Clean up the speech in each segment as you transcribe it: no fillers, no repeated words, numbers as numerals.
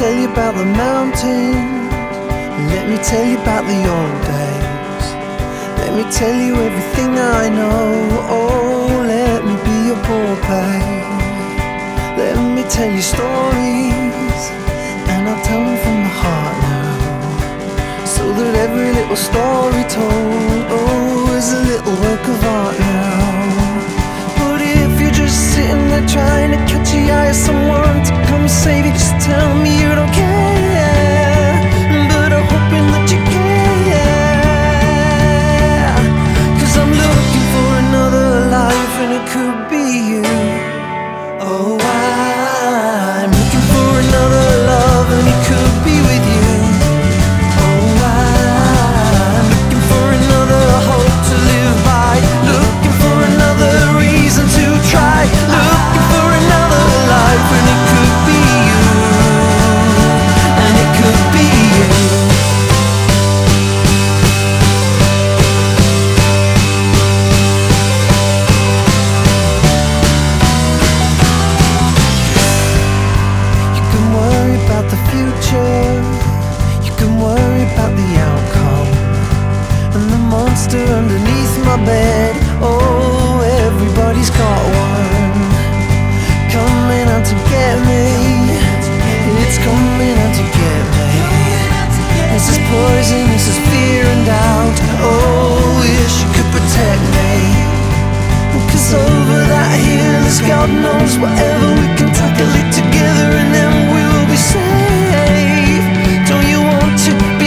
tell you about the mountains. Let me tell you about the old days. Let me tell you everything I know. Oh, let me be your poor babe. Let me tell you stories, and I'll tell them from the heart now, so that every little story told, oh, is a little work of art now. But if you're just sitting there trying to catch the eye of someone to come save you, just tell me you don't care. But I'm hoping that you care, 'cause I'm looking for another life, and it could be you. Oh, I'm looking for another love, and it could be with you. Oh, I'm looking for another hope to live by, looking for another reason to try, looking for another life, and it could be you, and it could be you. You can worry about the future, you can worry about the outcome, and the monster underneath my bed. Oh, everybody's got one, coming out to get me. It's coming out to get me. This is poison, this is fear and doubt. Oh, wish you could protect me, 'cause over that hill is God knows whatever. We can tackle it together, and then we'll be safe. Don't you want to be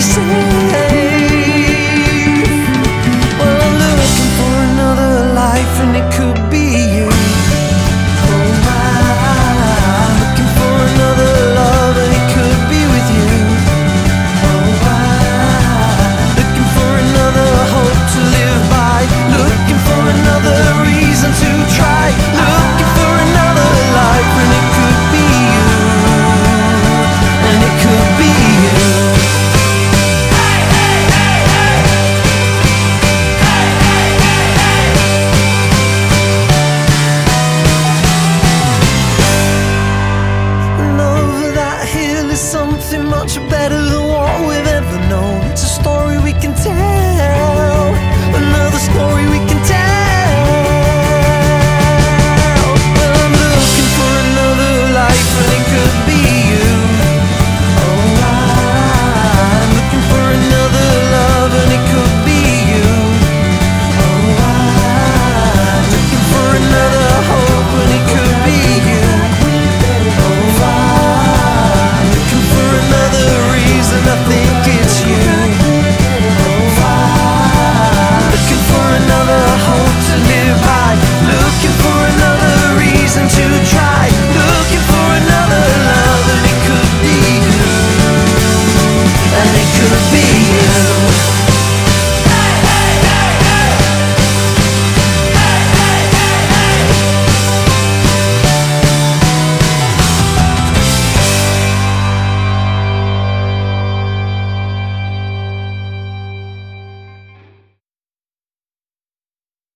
safe? Well, I'm looking for another life, and it could be you. Oh, I'm looking for another love, and it could be with you. Oh, I'm looking for another hope to live by, looking for another reason to try, looking for another life, and it could be you, and it could be you. And over that hill is something much better than what we've ever known. It's a story we can tell, another story we can tell. Well, I'm looking for another life, and it could